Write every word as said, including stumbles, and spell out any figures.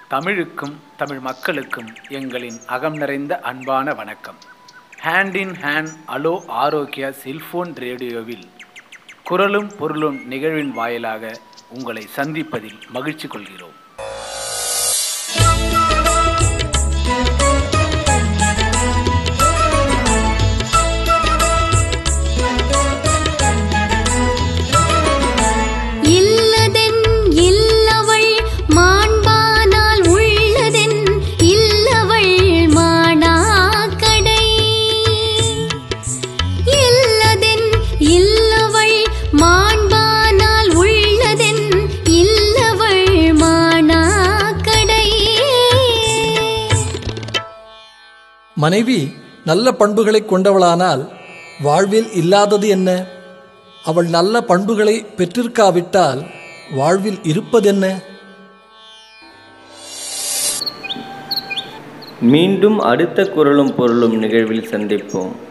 தமிழுக்கும் தமிழ் மக்களுக்கும் எங்களின் அகம் நிறைந்த அன்பான வணக்கம். ஹேண்ட் இன் ஹேண்ட் அலோ ஆரோக்கியா செல்போன் ரேடியோவில் குரலும் பொருளும் நிகழ்வின் வாயிலாக உங்களை சந்திப்பதில் மகிழ்ச்சி கொள்கிறோம். மனைவி நல்ல பண்புகளை கொண்டவளானால் வாழ்வில் இல்லாதது என்ன? அவள் நல்ல பண்புகளை பெற்றிருக்காவிட்டால் வாழ்வில் இருப்பதென்ன? மீண்டும் அடுத்த குரலும் பொருளும் நிகழ்வில் சந்திப்போம்.